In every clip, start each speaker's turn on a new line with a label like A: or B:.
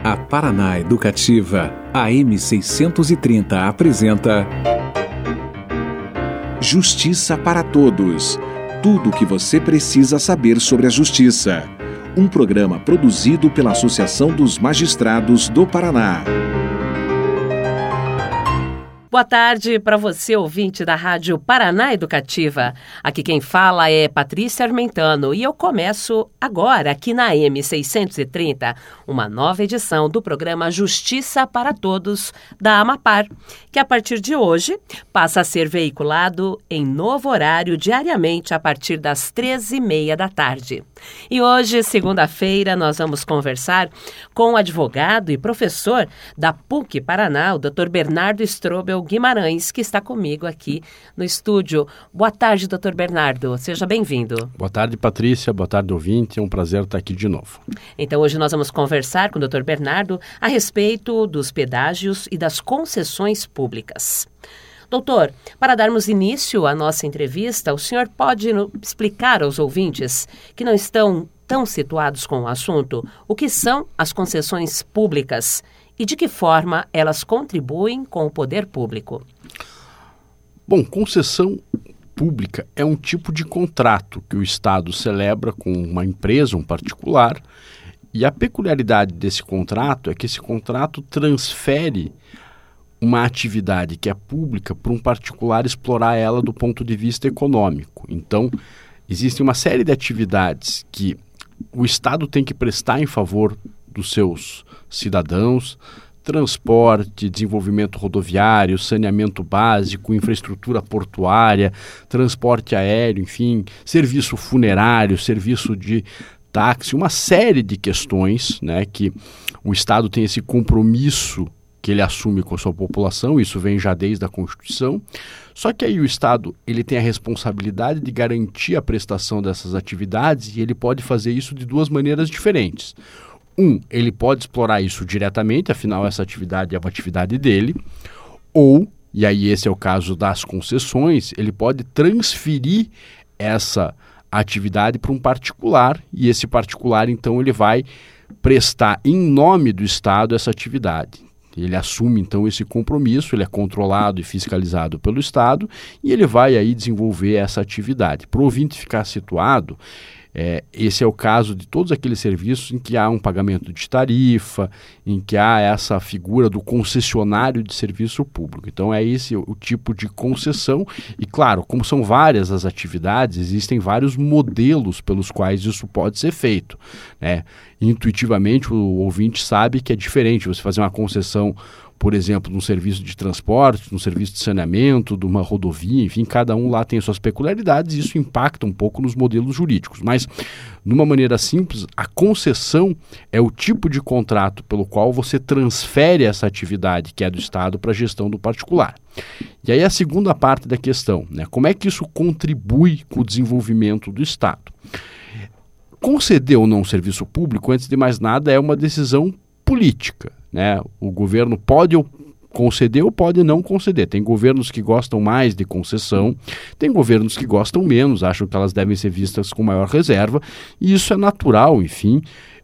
A: A Paraná Educativa, AM 630 apresenta Justiça para Todos. Tudo o que você precisa saber sobre a justiça. Um programa produzido pela Associação dos Magistrados do Paraná.
B: Boa tarde para você, ouvinte da Rádio Paraná Educativa. Aqui quem fala é Patrícia Armentano e eu começo agora, aqui na AM 630, uma nova edição do programa Justiça para Todos da Amapar, que a partir de hoje passa a ser veiculado em novo horário diariamente a partir das 13h30 da tarde. E hoje, segunda-feira, nós vamos conversar com o advogado e professor da PUC Paraná, o Dr. Bernardo Strobel Guimarães, que está comigo aqui no estúdio. Boa tarde, Dr. Bernardo. Seja bem-vindo.
C: Boa tarde, Patrícia. Boa tarde, ouvinte. É um prazer estar aqui de novo.
B: Então, hoje nós vamos conversar com o Dr. Bernardo a respeito dos pedágios e das concessões públicas. Doutor, para darmos início à nossa entrevista, o senhor pode explicar aos ouvintes que não estão tão situados com o assunto o que são as concessões públicas e de que forma elas contribuem com o poder público?
C: Bom, concessão pública é um tipo de contrato que o Estado celebra com uma empresa, um particular, e a peculiaridade desse contrato é que esse contrato transfere uma atividade que é pública para um particular explorar ela do ponto de vista econômico. Então, existe uma série de atividades que o Estado tem que prestar em favor dos seus cidadãos: transporte, desenvolvimento rodoviário, saneamento básico, infraestrutura portuária, transporte aéreo, enfim, serviço funerário, serviço de táxi, uma série de questões, né, que o Estado tem esse compromisso que ele assume com a sua população. Isso vem já desde a Constituição. Só que aí o Estado ele tem a responsabilidade de garantir a prestação dessas atividades e ele pode fazer isso de duas maneiras diferentes. Ele pode explorar isso diretamente, afinal essa atividade é uma atividade dele, ou, e aí esse é o caso das concessões, ele pode transferir essa atividade para um particular e esse particular então ele vai prestar em nome do Estado essa atividade. Ele assume, então, esse compromisso, ele é controlado e fiscalizado pelo Estado e ele vai aí desenvolver essa atividade. Para o ouvinte ficar situado, esse é o caso de todos aqueles serviços em que há um pagamento de tarifa, em que há essa figura do concessionário de serviço público. Então, é esse o tipo de concessão e, claro, como são várias as atividades, existem vários modelos pelos quais isso pode ser feito, né? Intuitivamente, o ouvinte sabe que é diferente você fazer uma concessão, por exemplo, num serviço de transporte, num serviço de saneamento, de uma rodovia, enfim, cada um lá tem suas peculiaridades e isso impacta um pouco nos modelos jurídicos. Mas, de uma maneira simples, a concessão é o tipo de contrato pelo qual você transfere essa atividade que é do Estado para a gestão do particular. E aí a segunda parte da questão, né? Como é que isso contribui com o desenvolvimento do Estado? Conceder ou não um serviço público, antes de mais nada, é uma decisão política, né? O governo pode conceder ou pode não conceder. Tem governos que gostam mais de concessão, tem governos que gostam menos, acham que elas devem ser vistas com maior reserva, e isso é natural, enfim,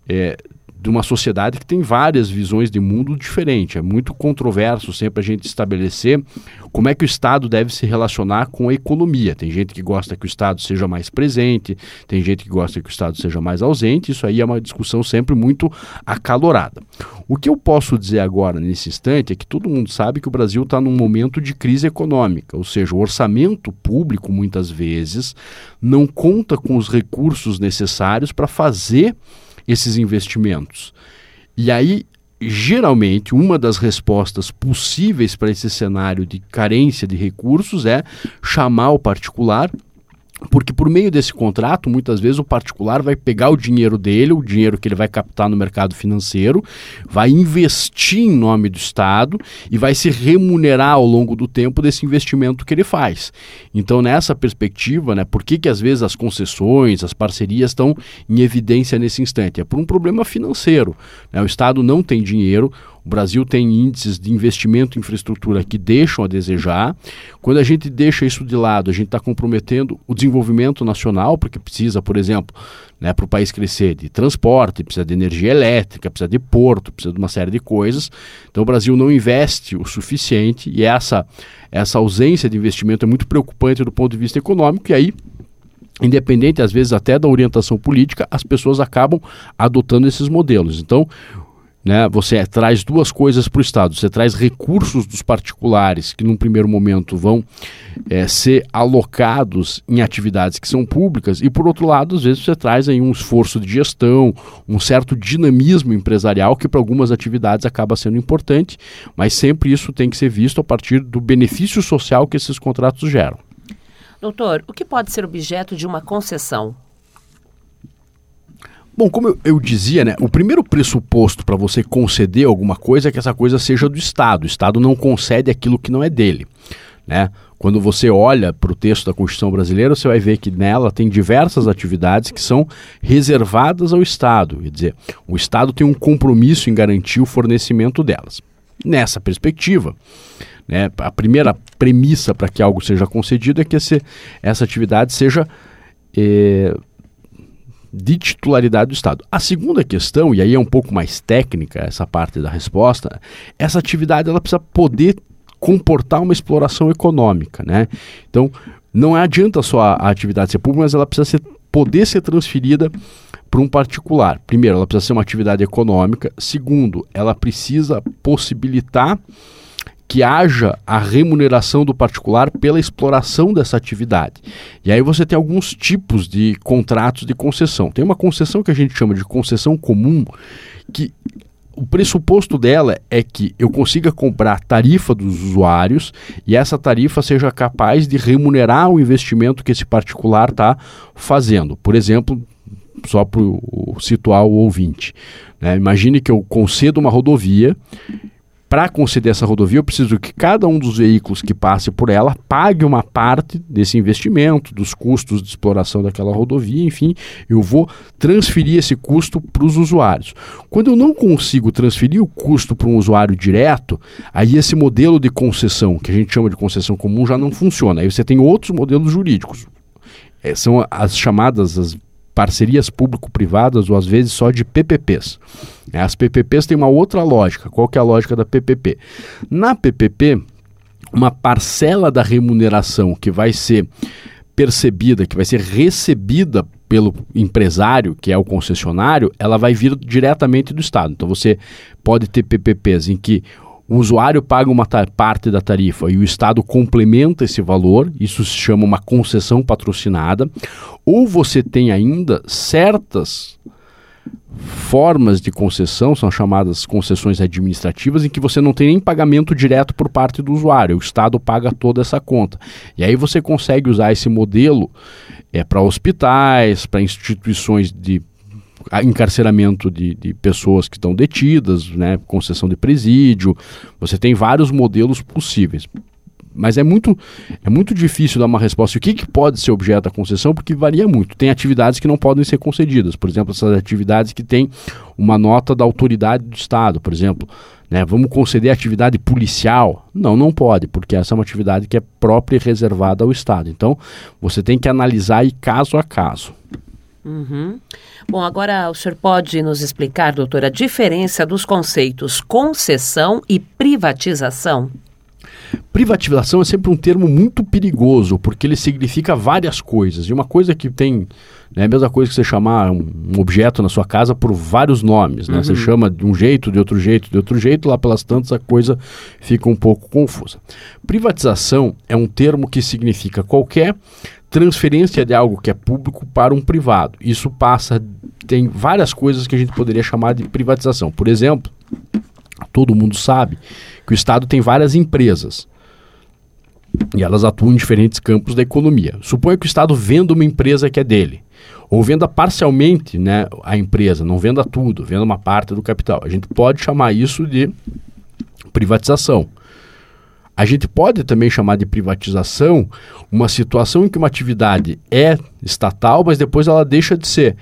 C: de uma sociedade que tem várias visões de mundo diferentes. É muito controverso sempre a gente estabelecer como é que o Estado deve se relacionar com a economia. Tem gente que gosta que o Estado seja mais presente, tem gente que gosta que o Estado seja mais ausente. Isso aí é uma discussão sempre muito acalorada. O que eu posso dizer agora, nesse instante, é que todo mundo sabe que o Brasil está num momento de crise econômica, ou seja, o orçamento público, muitas vezes, não conta com os recursos necessários para fazer esses investimentos. E aí, geralmente, uma das respostas possíveis para esse cenário de carência de recursos é chamar o particular, porque por meio desse contrato, muitas vezes o particular vai pegar o dinheiro dele, o dinheiro que ele vai captar no mercado financeiro, vai investir em nome do Estado e vai se remunerar ao longo do tempo desse investimento que ele faz. Então, nessa perspectiva, né, por que às vezes as concessões, as parcerias estão em evidência nesse instante? É por um problema financeiro, né? O Estado não tem dinheiro, O Brasil tem índices de investimento em infraestrutura que deixam a desejar. Quando a gente deixa isso de lado, a gente está comprometendo o desenvolvimento nacional, porque precisa, por exemplo, né, para o país crescer, de transporte, precisa de energia elétrica, precisa de porto, precisa de uma série de coisas. Então o Brasil não investe o suficiente e essa ausência de investimento é muito preocupante do ponto de vista econômico, e aí, independente às vezes até da orientação política, as pessoas acabam adotando esses modelos. Então, né, você traz duas coisas para o Estado. Você traz recursos dos particulares que num primeiro momento vão ser alocados em atividades que são públicas, e por outro lado, às vezes você traz aí um esforço de gestão, um certo dinamismo empresarial que para algumas atividades acaba sendo importante, mas sempre isso tem que ser visto a partir do benefício social que esses contratos geram.
B: Doutor, o que pode ser objeto de uma concessão?
C: Bom, como eu dizia, né, o primeiro pressuposto para você conceder alguma coisa é que essa coisa seja do Estado. O Estado não concede aquilo que não é dele, né? Quando você olha para o texto da Constituição brasileira, você vai ver que nela tem diversas atividades que são reservadas ao Estado. Quer dizer, o Estado tem um compromisso em garantir o fornecimento delas. Nessa perspectiva, né, a primeira premissa para que algo seja concedido é que essa atividade seja de titularidade do Estado. A segunda questão, e aí é um pouco mais técnica essa parte da resposta, essa atividade ela precisa poder comportar uma exploração econômica, né? Então, não adianta só a atividade ser pública, mas ela precisa poder ser transferida para um particular. Primeiro, ela precisa ser uma atividade econômica. Segundo, ela precisa possibilitar que haja a remuneração do particular pela exploração dessa atividade. E aí você tem alguns tipos de contratos de concessão. Tem uma concessão que a gente chama de concessão comum, que o pressuposto dela é que eu consiga cobrar tarifa dos usuários e essa tarifa seja capaz de remunerar o investimento que esse particular está fazendo. Por exemplo, só para situar o ouvinte, né? Imagine que eu concedo uma rodovia. Para conceder essa rodovia, eu preciso que cada um dos veículos que passe por ela pague uma parte desse investimento, dos custos de exploração daquela rodovia, enfim, eu vou transferir esse custo para os usuários. Quando eu não consigo transferir o custo para um usuário direto, aí esse modelo de concessão, que a gente chama de concessão comum, já não funciona. Aí você tem outros modelos jurídicos. São as chamadas as parcerias público-privadas, ou às vezes só de PPPs. As PPPs têm uma outra lógica. Qual que é a lógica da PPP? Na PPP, uma parcela da remuneração que vai ser percebida, que vai ser recebida pelo empresário, que é o concessionário, ela vai vir diretamente do Estado. Então você pode ter PPPs em que o usuário paga uma parte da tarifa e o Estado complementa esse valor, isso se chama uma concessão patrocinada, ou você tem ainda certas formas de concessão, são chamadas concessões administrativas, em que você não tem nem pagamento direto por parte do usuário, o Estado paga toda essa conta. E aí você consegue usar esse modelo para hospitais, para instituições de encarceramento de pessoas que estão detidas, né, concessão de presídio. Você tem vários modelos possíveis. Mas é muito difícil dar uma resposta. O que pode ser objeto da concessão? Porque varia muito. Tem atividades que não podem ser concedidas. Por exemplo, essas atividades que têm uma nota da autoridade do Estado. Por exemplo, né, vamos conceder atividade policial? Não pode, porque essa é uma atividade que é própria e reservada ao Estado. Então, você tem que analisar aí caso a caso.
B: Uhum. Bom, agora o senhor pode nos explicar, doutor, a diferença dos conceitos concessão e privatização?
C: Privatização é sempre um termo muito perigoso, porque ele significa várias coisas. E uma coisa que tem, né, a mesma coisa que você chamar um objeto na sua casa por vários nomes, né? Uhum. Você chama de um jeito, de outro jeito, lá pelas tantas a coisa fica um pouco confusa. Privatização é um termo que significa qualquer transferência de algo que é público para um privado. Isso tem várias coisas que a gente poderia chamar de privatização. Por exemplo, todo mundo sabe que o Estado tem várias empresas e elas atuam em diferentes campos da economia. Suponha que o Estado venda uma empresa que é dele, ou venda parcialmente, né, a empresa, não venda tudo, venda uma parte do capital. A gente pode chamar isso de privatização. A gente pode também chamar de privatização uma situação em que uma atividade é estatal, mas depois ela deixa de ser.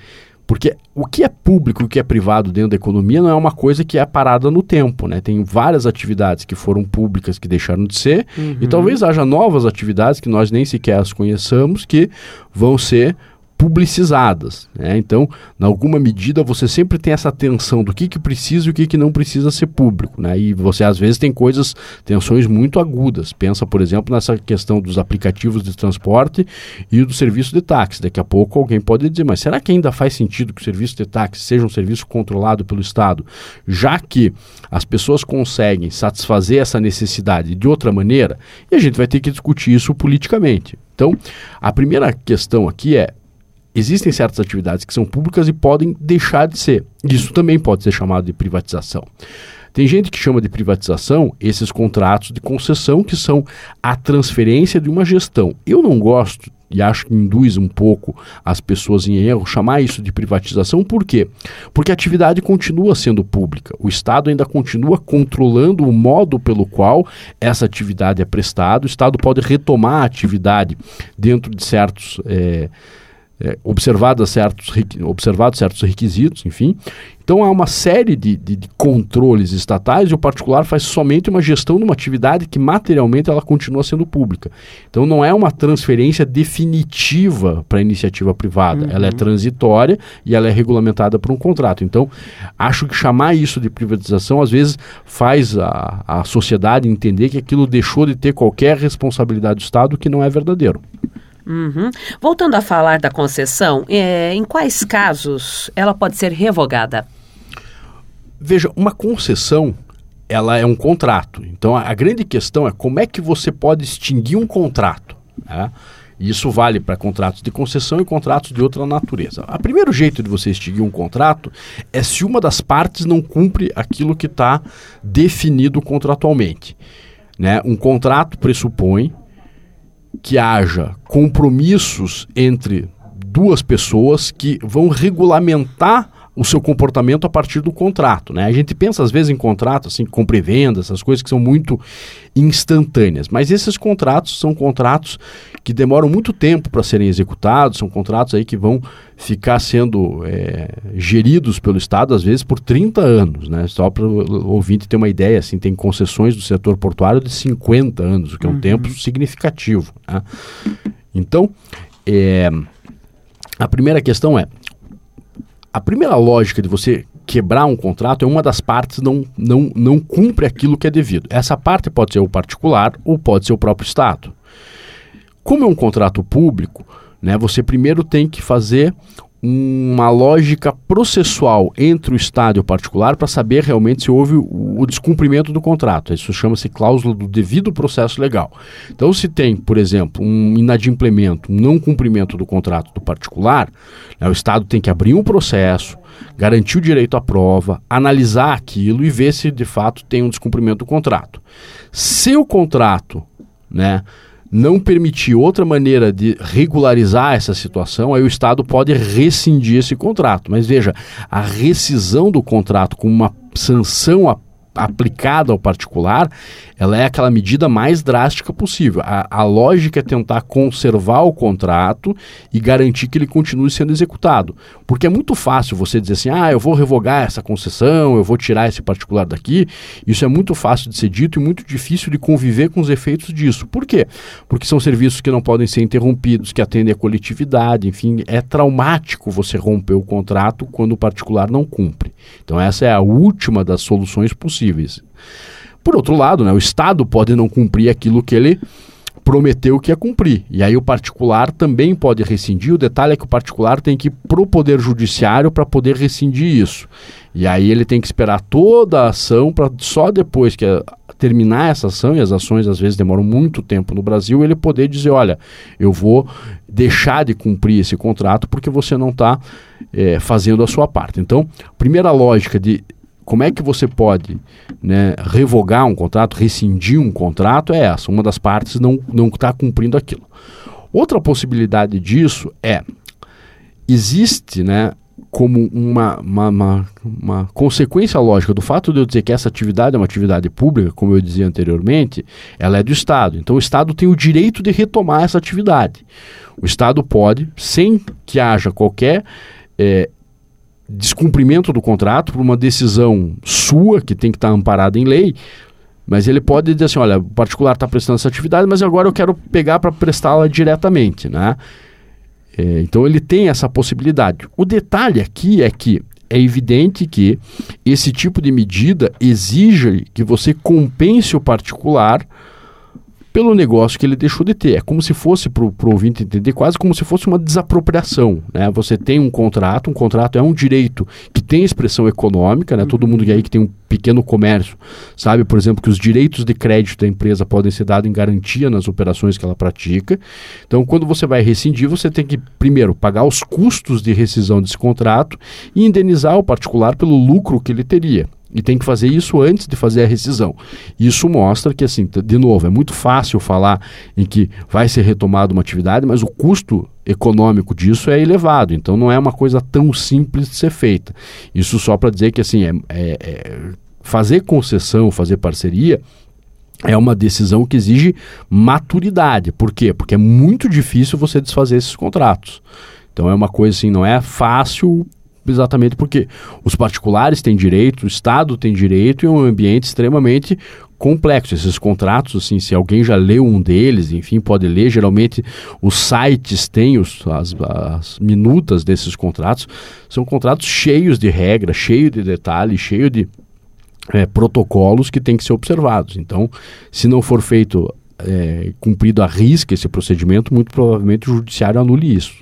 C: Porque o que é público e o que é privado dentro da economia não é uma coisa que é parada no tempo, né? Tem várias atividades que foram públicas que deixaram de ser, e talvez haja novas atividades que nós nem sequer as conheçamos que vão ser publicizadas, né? Então, em alguma medida, você sempre tem essa tensão do que precisa e o que não precisa ser público, né? E você, às vezes, tem tensões muito agudas. Pensa, por exemplo, nessa questão dos aplicativos de transporte e do serviço de táxi. Daqui a pouco alguém pode dizer, mas será que ainda faz sentido que o serviço de táxi seja um serviço controlado pelo Estado, já que as pessoas conseguem satisfazer essa necessidade de outra maneira? E a gente vai ter que discutir isso politicamente. Então, a primeira questão aqui é: existem certas atividades que são públicas e podem deixar de ser. Isso também pode ser chamado de privatização. Tem gente que chama de privatização esses contratos de concessão que são a transferência de uma gestão. Eu não gosto, e acho que induz um pouco as pessoas em erro, chamar isso de privatização. Por quê? Porque a atividade continua sendo pública. O Estado ainda continua controlando o modo pelo qual essa atividade é prestada. O Estado pode retomar a atividade dentro de certos... observados certos requisitos, enfim. Então há uma série de controles estatais e o particular faz somente uma gestão de uma atividade que materialmente ela continua sendo pública. Então não é uma transferência definitiva para a iniciativa privada, ela é transitória e ela é regulamentada por um contrato. Então acho que chamar isso de privatização às vezes faz a sociedade entender que aquilo deixou de ter qualquer responsabilidade do Estado, que não é verdadeiro.
B: Voltando a falar da concessão, em quais casos ela pode ser revogada?
C: Veja, uma concessão, ela é um contrato. Então, a grande questão é como é que você pode extinguir um contrato, né? Isso vale para contratos de concessão e contratos de outra natureza. O primeiro jeito de você extinguir um contrato é se uma das partes não cumpre aquilo que está definido contratualmente, né? Um contrato pressupõe que haja compromissos entre duas pessoas que vão regulamentar o seu comportamento a partir do contrato, né? A gente pensa às vezes em contrato, assim, compra e venda, essas coisas que são muito instantâneas, mas esses contratos são contratos que demoram muito tempo para serem executados, são contratos aí que vão ficar sendo geridos pelo Estado, às vezes, por 30 anos, né? Só para o ouvinte ter uma ideia, assim, tem concessões do setor portuário de 50 anos, o que é um tempo significativo, né? Então, a primeira questão é: a primeira lógica de você quebrar um contrato é uma das partes não cumpre aquilo que é devido. Essa parte pode ser o particular ou pode ser o próprio Estado. Como é um contrato público, né, você primeiro tem que fazer uma lógica processual entre o Estado e o particular para saber realmente se houve o descumprimento do contrato. Isso chama-se cláusula do devido processo legal. Então, se tem, por exemplo, um inadimplemento, um não cumprimento do contrato do particular, né, o Estado tem que abrir um processo, garantir o direito à prova, analisar aquilo e ver se de fato tem um descumprimento do contrato. Se o contrato, né, não permitir outra maneira de regularizar essa situação, aí o Estado pode rescindir esse contrato. Mas veja, a rescisão do contrato com uma sanção aplicada ao particular, ela é aquela medida mais drástica possível. A lógica é tentar conservar o contrato e garantir que ele continue sendo executado. Porque é muito fácil você dizer assim, eu vou revogar essa concessão, eu vou tirar esse particular daqui. Isso é muito fácil de ser dito e muito difícil de conviver com os efeitos disso. Por quê? Porque são serviços que não podem ser interrompidos, que atendem à coletividade, enfim, é traumático você romper o contrato quando o particular não cumpre. Então essa é a última das soluções possíveis. Por outro lado, né, o Estado pode não cumprir aquilo que ele prometeu que ia cumprir. E aí o particular também pode rescindir. O detalhe é que o particular tem que ir para o Poder Judiciário para poder rescindir isso. E aí ele tem que esperar toda a ação para só depois que terminar essa ação, e as ações às vezes demoram muito tempo no Brasil, ele poder dizer, olha, eu vou deixar de cumprir esse contrato porque você não está fazendo a sua parte. Então, a primeira lógica de como é que você pode, né, revogar um contrato, rescindir um contrato é essa. Uma das partes não está cumprindo aquilo. Outra possibilidade disso existe, né, como uma consequência lógica do fato de eu dizer que essa atividade é uma atividade pública, como eu dizia anteriormente, ela é do Estado. Então o Estado tem o direito de retomar essa atividade. O Estado pode, sem que haja qualquer descumprimento do contrato, por uma decisão sua, que tem que estar amparada em lei, mas ele pode dizer assim, olha, o particular está prestando essa atividade, mas agora eu quero pegar para prestá-la diretamente, né? Então ele tem essa possibilidade. O detalhe aqui é que é evidente que esse tipo de medida exige que você compense o particular pelo negócio que ele deixou de ter. É como se fosse, para o ouvinte entender, quase como se fosse uma desapropriação, né? Você tem um contrato é um direito que tem expressão econômica, né? Todo mundo aí que tem um pequeno comércio sabe, por exemplo, que os direitos de crédito da empresa podem ser dados em garantia nas operações que ela pratica. Então, quando você vai rescindir, você tem que, primeiro, pagar os custos de rescisão desse contrato e indenizar o particular pelo lucro que ele teria. E tem que fazer isso antes de fazer a rescisão. Isso mostra que, assim, de novo, é muito fácil falar em que vai ser retomada uma atividade, mas o custo econômico disso é elevado. Então não é uma coisa tão simples de ser feita. Isso só para dizer que, assim, fazer concessão, fazer parceria é uma decisão que exige maturidade. Por quê? Porque é muito difícil você desfazer esses contratos. Então é uma coisa assim, não é fácil. Exatamente porque os particulares têm direito, o Estado tem direito e é um ambiente extremamente complexo. Esses contratos, assim, se alguém já leu um deles, enfim, pode ler. Geralmente os sites têm as minutas desses contratos. São contratos cheios de regras, cheios de detalhes, cheios de protocolos que têm que ser observados. Então, se não for feito, cumprido à risca esse procedimento, muito provavelmente o judiciário anule isso.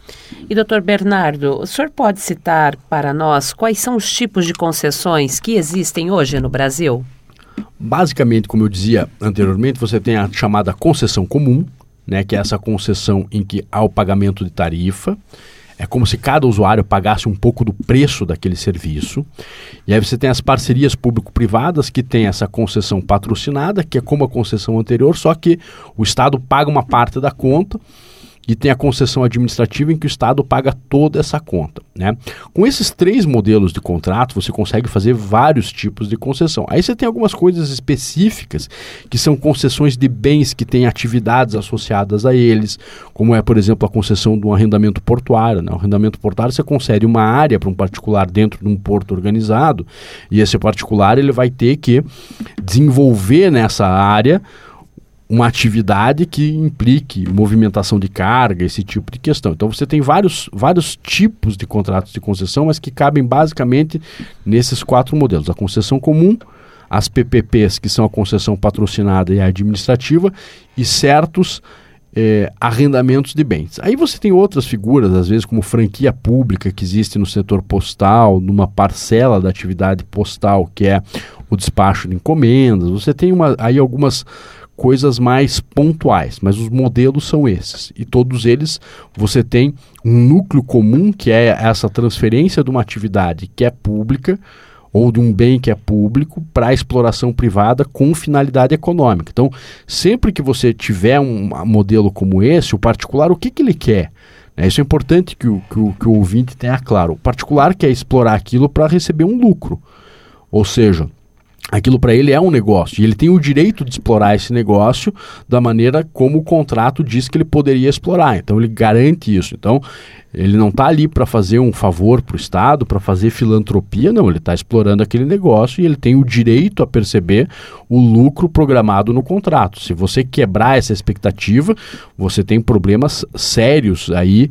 B: E, doutor Bernardo, o senhor pode citar para nós quais são os tipos de concessões que existem hoje no Brasil?
C: Basicamente, como eu dizia anteriormente, você tem a chamada concessão comum, né, que é essa concessão em que há o pagamento de tarifa. É como se cada usuário pagasse um pouco do preço daquele serviço. E aí você tem as parcerias público-privadas, que tem essa concessão patrocinada, que é como a concessão anterior, só que o Estado paga uma parte da conta. E tem a concessão administrativa em que o Estado paga toda essa conta, né? Com esses 3 modelos de contrato, você consegue fazer vários tipos de concessão. Aí você tem algumas coisas específicas, que são concessões de bens que têm atividades associadas a eles, como é, por exemplo, a concessão de um arrendamento portuário, né? O arrendamento portuário, você concede uma área para um particular dentro de um porto organizado, e esse particular ele vai ter que desenvolver nessa área uma atividade que implique movimentação de carga, esse tipo de questão. Então você tem vários tipos de contratos de concessão, mas que cabem basicamente nesses 4 modelos. A concessão comum, as PPPs, que são a concessão patrocinada e a administrativa, e certos arrendamentos de bens. Aí você tem outras figuras, às vezes como franquia pública, que existe no setor postal, numa parcela da atividade postal, que é o despacho de encomendas. Você tem aí algumas coisas mais pontuais, mas os modelos são esses. E todos eles, você tem um núcleo comum, que é essa transferência de uma atividade que é pública ou de um bem que é público para a exploração privada com finalidade econômica. Então, sempre que você tiver um modelo como esse, o particular, o que ele quer? Isso é importante que o ouvinte tenha claro. O particular quer explorar aquilo para receber um lucro. Ou seja, aquilo para ele é um negócio e ele tem o direito de explorar esse negócio da maneira como o contrato diz que ele poderia explorar. Então ele garante isso. Então ele não está ali para fazer um favor para o Estado, para fazer filantropia, não. Ele está explorando aquele negócio e ele tem o direito a perceber o lucro programado no contrato. Se você quebrar essa expectativa, você tem problemas sérios aí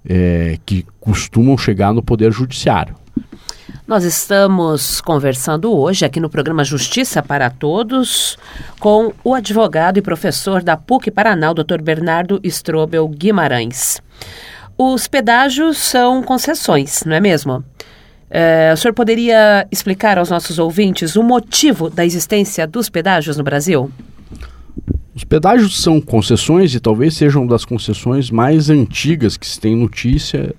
C: que costumam chegar no Poder Judiciário.
B: Nós estamos conversando hoje aqui no programa Justiça para Todos com o advogado e professor da PUC Paraná, o Dr. Bernardo Strobel Guimarães. Os pedágios são concessões, não é mesmo? O senhor poderia explicar aos nossos ouvintes o motivo da existência dos pedágios no Brasil?
C: Os pedágios são concessões e talvez sejam das concessões mais antigas que se tem notícia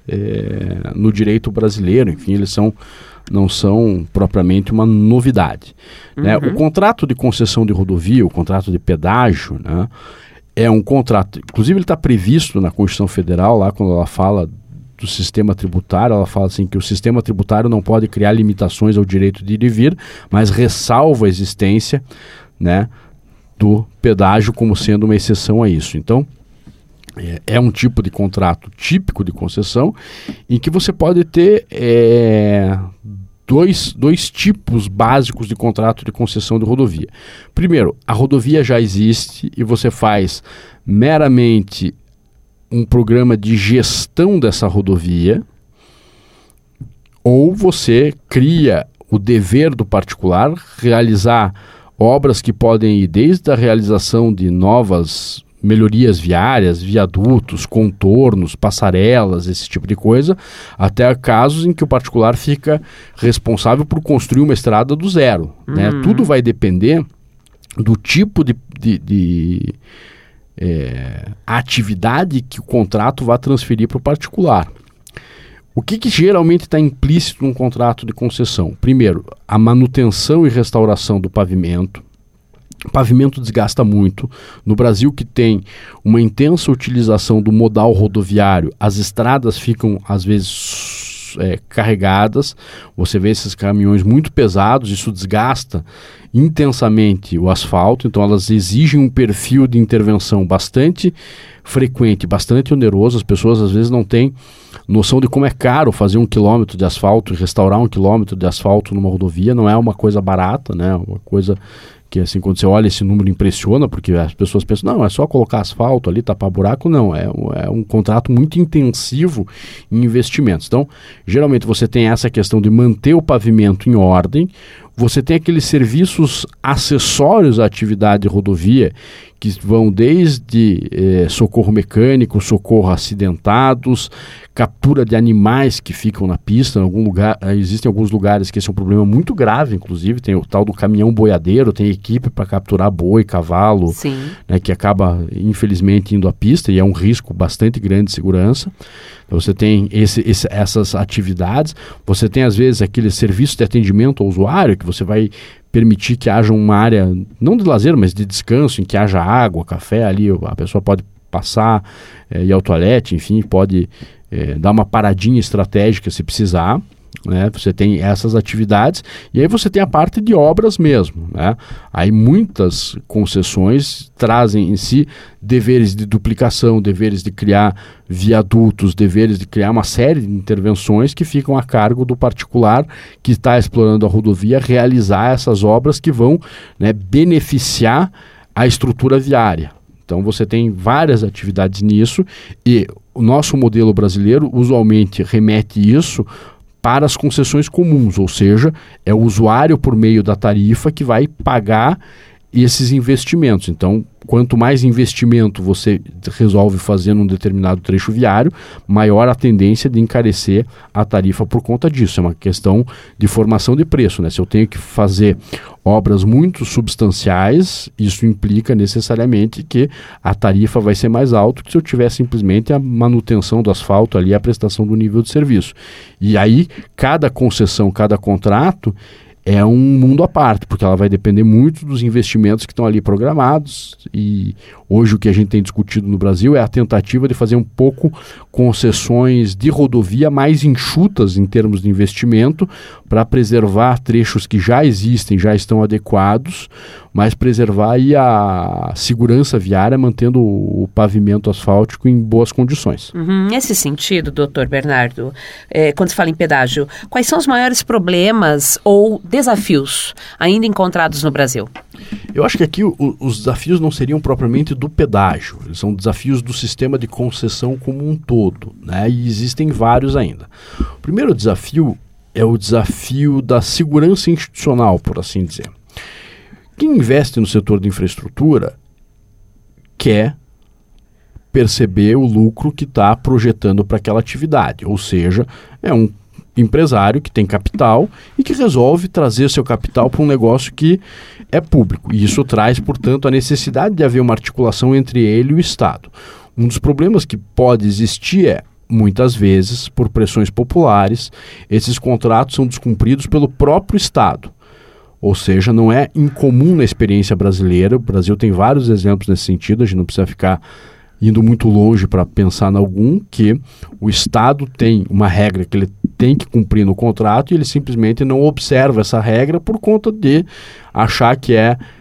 C: no direito brasileiro. Enfim, eles não são propriamente uma novidade. Uhum. Né? O contrato de concessão de rodovia, o contrato de pedágio, né, é um contrato, inclusive ele está previsto na Constituição Federal, lá quando ela fala do sistema tributário, ela fala assim que o sistema tributário não pode criar limitações ao direito de ir e vir, mas ressalva a existência, né, do pedágio como sendo uma exceção a isso. Então, É um tipo de contrato típico de concessão em que você pode ter dois tipos básicos de contrato de concessão de rodovia. Primeiro, a rodovia já existe e você faz meramente um programa de gestão dessa rodovia, ou você cria o dever do particular realizar obras que podem ir desde a realização de novas melhorias viárias, viadutos, contornos, passarelas, esse tipo de coisa, até casos em que o particular fica responsável por construir uma estrada do zero. Né? Tudo vai depender do tipo de atividade que o contrato vai transferir para o particular. O que geralmente está implícito num contrato de concessão? Primeiro, a manutenção e restauração do pavimento. O pavimento desgasta muito. No Brasil, que tem uma intensa utilização do modal rodoviário, as estradas ficam, às vezes, carregadas. Você vê esses caminhões muito pesados, isso desgasta intensamente o asfalto, então elas exigem um perfil de intervenção bastante frequente, bastante oneroso. As pessoas, às vezes, não têm noção de como é caro fazer 1 quilômetro de asfalto e restaurar 1 quilômetro de asfalto numa rodovia. Não é uma coisa barata, né? Uma coisa que, assim, quando você olha esse número, impressiona, porque as pessoas pensam, não, é só colocar asfalto ali, tapar buraco. Não, é um contrato muito intensivo em investimentos. Então, geralmente você tem essa questão de manter o pavimento em ordem. Você tem aqueles serviços acessórios à atividade de rodovia, que vão desde socorro mecânico, socorro a acidentados, captura de animais que ficam na pista. Em algum lugar, existem alguns lugares que esse é um problema muito grave, inclusive tem o tal do caminhão boiadeiro, tem equipe para capturar boi, cavalo, né, que acaba infelizmente indo à pista, e é um risco bastante grande de segurança. Então, você tem essas atividades, você tem às vezes aquele serviço de atendimento ao usuário, que você vai permitir que haja uma área, não de lazer, mas de descanso, em que haja água, café ali, a pessoa pode passar, ir ao toalete, enfim, pode dar uma paradinha estratégica se precisar. Né? Você tem essas atividades, e aí você tem a parte de obras mesmo, né? Aí muitas concessões trazem em si deveres de duplicação, deveres de criar viadutos, deveres de criar uma série de intervenções que ficam a cargo do particular que está explorando a rodovia, realizar essas obras que vão, né, beneficiar a estrutura viária. Então você tem várias atividades nisso, e o nosso modelo brasileiro usualmente remete isso para as concessões comuns, ou seja, é o usuário por meio da tarifa que vai pagar esses investimentos. Então, quanto mais investimento você resolve fazer num determinado trecho viário, maior a tendência de encarecer a tarifa por conta disso. É uma questão de formação de preço, né? Se eu tenho que fazer obras muito substanciais, isso implica necessariamente que a tarifa vai ser mais alta que se eu tiver simplesmente a manutenção do asfalto ali, a prestação do nível de serviço. E aí, cada concessão, cada contrato é um mundo à parte, porque ela vai depender muito dos investimentos que estão ali programados, e hoje o que a gente tem discutido no Brasil é a tentativa de fazer um pouco concessões de rodovia mais enxutas em termos de investimento, para preservar trechos que já existem, já estão adequados, mas preservar aí a segurança viária, mantendo o pavimento asfáltico em boas condições.
B: Nesse sentido, doutor Bernardo, quando se fala em pedágio, quais são os maiores problemas ou desafios ainda encontrados no Brasil?
C: Eu acho que aqui os desafios não seriam propriamente do pedágio, eles são desafios do sistema de concessão como um todo, né? E existem vários ainda. O primeiro desafio é o desafio da segurança institucional, por assim dizer. Quem investe no setor de infraestrutura quer perceber o lucro que está projetando para aquela atividade, ou seja, é um empresário que tem capital e que resolve trazer seu capital para um negócio que é público. E isso traz, portanto, a necessidade de haver uma articulação entre ele e o Estado. Um dos problemas que pode existir é, muitas vezes, por pressões populares, esses contratos são descumpridos pelo próprio Estado. Ou seja, não é incomum na experiência brasileira. O Brasil tem vários exemplos nesse sentido, a gente não precisa ficar indo muito longe para pensar em algum, que o Estado tem uma regra que ele tem que cumprir no contrato e ele simplesmente não observa essa regra por conta de achar que é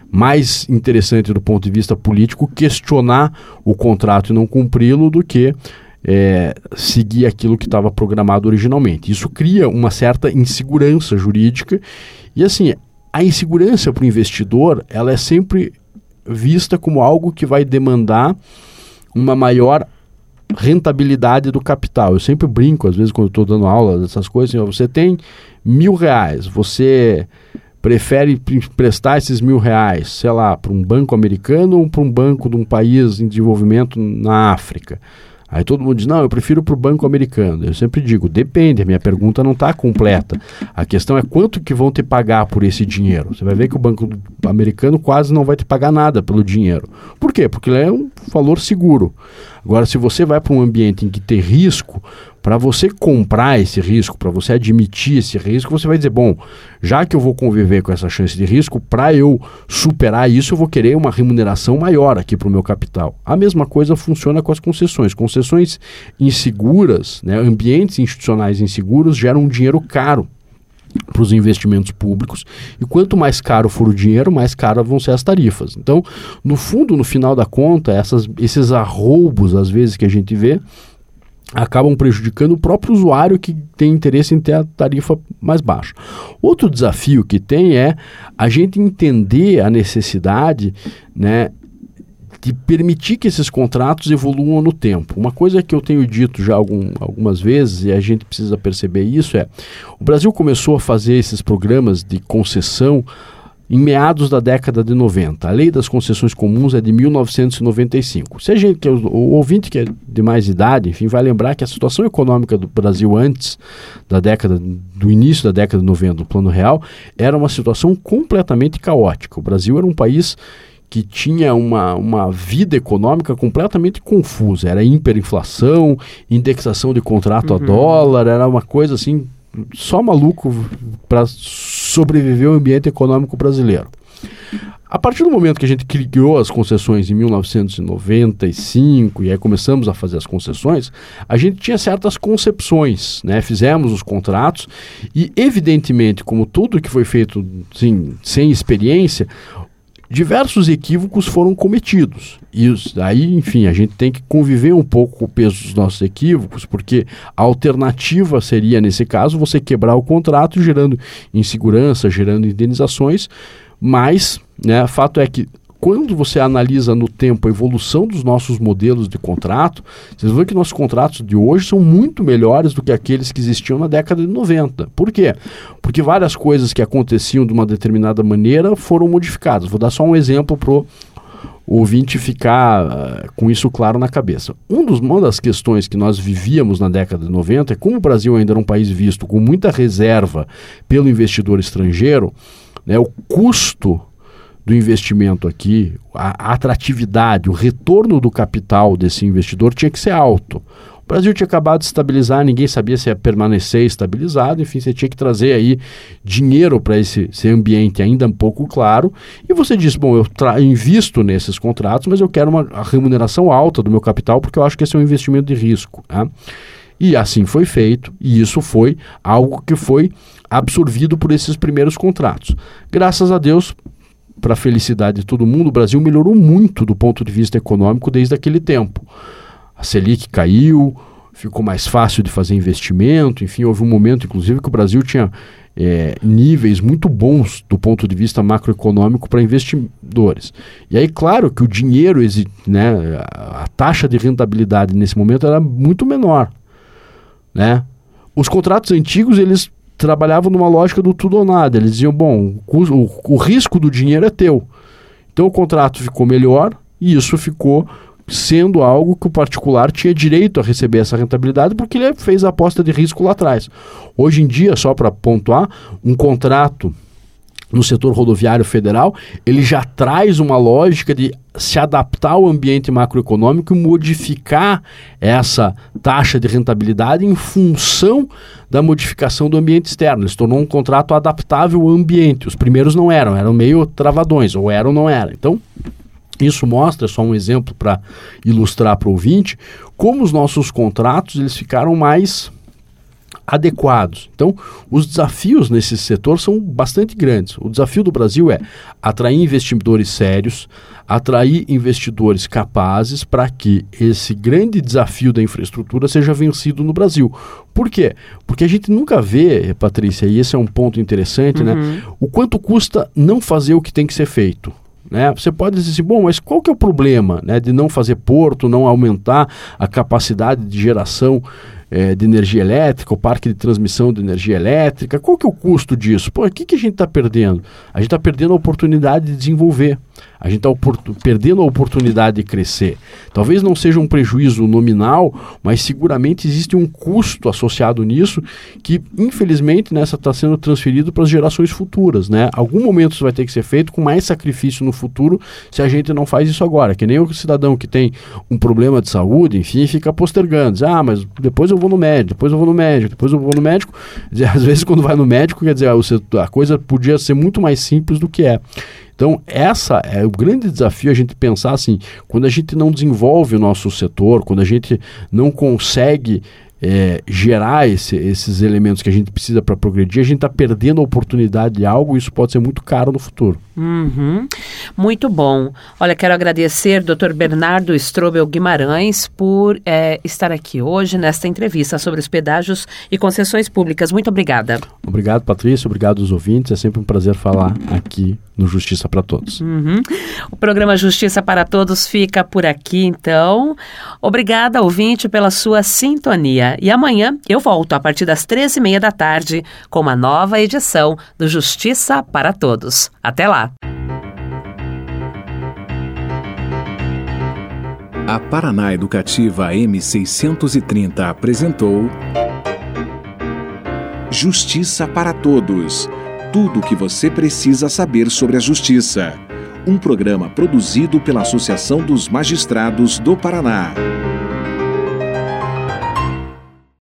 C: mais interessante do ponto de vista político questionar o contrato e não cumpri-lo do que seguir aquilo que estava programado originalmente. Isso cria uma certa insegurança jurídica e, assim, a insegurança para o investidor, ela é sempre vista como algo que vai demandar uma maior rentabilidade do capital. Eu sempre brinco, às vezes, quando estou dando aula dessas coisas, assim, você tem R$1.000, você prefere prestar esses R$1.000, sei lá, para um banco americano ou para um banco de um país em desenvolvimento na África? Aí todo mundo diz, não, eu prefiro para o banco americano. Eu sempre digo, depende, a minha pergunta não está completa. A questão é quanto que vão te pagar por esse dinheiro. Você vai ver que o banco americano quase não vai te pagar nada pelo dinheiro. Por quê? Porque ele é um valor seguro. Agora, se você vai para um ambiente em que tem risco, para você comprar esse risco, para você admitir esse risco, você vai dizer, bom, já que eu vou conviver com essa chance de risco, para eu superar isso, eu vou querer uma remuneração maior aqui para o meu capital. A mesma coisa funciona com as concessões. Concessões inseguras, né, ambientes institucionais inseguros geram um dinheiro caro para os investimentos públicos, e quanto mais caro for o dinheiro, mais caras vão ser as tarifas. Então, no fundo, no final da conta, esses arroubos, às vezes, que a gente vê, acabam prejudicando o próprio usuário que tem interesse em ter a tarifa mais baixa. Outro desafio que tem é a gente entender a necessidade, né, de permitir que esses contratos evoluam no tempo. Uma coisa que eu tenho dito já algumas vezes, e a gente precisa perceber isso, o Brasil começou a fazer esses programas de concessão em meados da década de 90. A lei das concessões comuns é de 1995. Se a gente, o ouvinte que é de mais idade, enfim, vai lembrar que a situação econômica do Brasil antes do início da década de 90, do Plano Real, era uma situação completamente caótica. O Brasil era um país que tinha uma vida econômica completamente confusa. Era hiperinflação, indexação de contrato a dólar, era uma coisa assim, só maluco para sobreviver ao ambiente econômico brasileiro. A partir do momento que a gente criou as concessões em 1995 e aí começamos a fazer as concessões, a gente tinha certas concepções, né? Fizemos os contratos e, evidentemente, como tudo que foi feito assim, sem experiência, diversos equívocos foram cometidos. E aí, enfim, a gente tem que conviver um pouco com o peso dos nossos equívocos, porque a alternativa seria, nesse caso, você quebrar o contrato, gerando insegurança, gerando indenizações, mas, né, fato é que quando você analisa no tempo a evolução dos nossos modelos de contrato, vocês vão ver que nossos contratos de hoje são muito melhores do que aqueles que existiam na década de 90. Por quê? Porque várias coisas que aconteciam de uma determinada maneira foram modificadas. Vou dar só um exemplo para o ouvinte ficar com isso claro na cabeça. Uma das questões que nós vivíamos na década de 90 é como o Brasil ainda era um país visto com muita reserva pelo investidor estrangeiro, né, o custo do investimento aqui, a atratividade, o retorno do capital desse investidor tinha que ser alto. O Brasil tinha acabado de estabilizar, ninguém sabia se ia permanecer estabilizado, enfim, você tinha que trazer aí dinheiro para esse ambiente ainda um pouco claro, e você disse, bom, eu invisto nesses contratos, mas eu quero uma remuneração alta do meu capital, porque eu acho que esse é um investimento de risco, tá? E assim foi feito, e isso foi algo que foi absorvido por esses primeiros contratos. Graças a Deus, para a felicidade de todo mundo, o Brasil melhorou muito do ponto de vista econômico desde aquele tempo. A Selic caiu, ficou mais fácil de fazer investimento, enfim, houve um momento, inclusive, que o Brasil tinha níveis muito bons do ponto de vista macroeconômico para investidores. E aí, claro que o dinheiro, né, a taxa de rentabilidade nesse momento era muito menor, né? Os contratos antigos, eles trabalhavam numa lógica do tudo ou nada. Eles diziam, bom, o risco do dinheiro é teu. Então o contrato ficou melhor e isso ficou sendo algo que o particular tinha direito a receber essa rentabilidade porque ele fez a aposta de risco lá atrás. Hoje em dia, só para pontuar, um contrato no setor rodoviário federal, ele já traz uma lógica de se adaptar ao ambiente macroeconômico e modificar essa taxa de rentabilidade em função da modificação do ambiente externo. Ele se tornou um contrato adaptável ao ambiente. Os primeiros não eram meio travadões, ou eram ou não eram. Então, isso mostra, só um exemplo para ilustrar para o ouvinte, como os nossos contratos eles ficaram mais adequados. Então, os desafios nesse setor são bastante grandes. O desafio do Brasil é atrair investidores sérios, atrair investidores capazes para que esse grande desafio da infraestrutura seja vencido no Brasil. Por quê? Porque a gente nunca vê, Patrícia, e esse é um ponto interessante, né? O quanto custa não fazer o que tem que ser feito. Né? Você pode dizer assim, bom, mas qual que é o problema, né, de não fazer porto, não aumentar a capacidade de geração de energia elétrica, o parque de transmissão de energia elétrica? Qual que é o custo disso? Pô, o que a gente está perdendo? A gente está perdendo a oportunidade de desenvolver. A gente está perdendo a oportunidade de crescer. Talvez não seja um prejuízo nominal, mas seguramente existe um custo associado nisso que, infelizmente, está sendo transferido para as gerações futuras. Né? Algum momento isso vai ter que ser feito com mais sacrifício no futuro se a gente não faz isso agora. Que nem o cidadão que tem um problema de saúde, enfim, fica postergando. Diz, mas depois eu vou no médico, depois eu vou no médico, depois eu vou no médico. Às vezes, quando vai no médico, quer dizer, a coisa podia ser muito mais simples do que é. Então, essa é o grande desafio, a gente pensar assim, quando a gente não desenvolve o nosso setor, quando a gente não consegue gerar esses elementos que a gente precisa para progredir, a gente está perdendo a oportunidade de algo e isso pode ser muito caro no futuro.
B: Muito bom. Olha, quero agradecer Dr. Bernardo Strobel Guimarães por estar aqui hoje nesta entrevista sobre os pedágios e concessões públicas. Muito obrigada.
C: Obrigado, Patrícia. Obrigado aos ouvintes. É sempre um prazer falar aqui no Justiça para Todos.
B: O programa Justiça para Todos fica por aqui, então. Obrigada, ouvinte, pela sua sintonia. E amanhã eu volto a partir das 13h30 da tarde com uma nova edição do Justiça para Todos. Até lá!
A: A Paraná Educativa M630 apresentou Justiça para Todos. Tudo o que você precisa saber sobre a justiça. Um programa produzido pela Associação dos Magistrados do Paraná.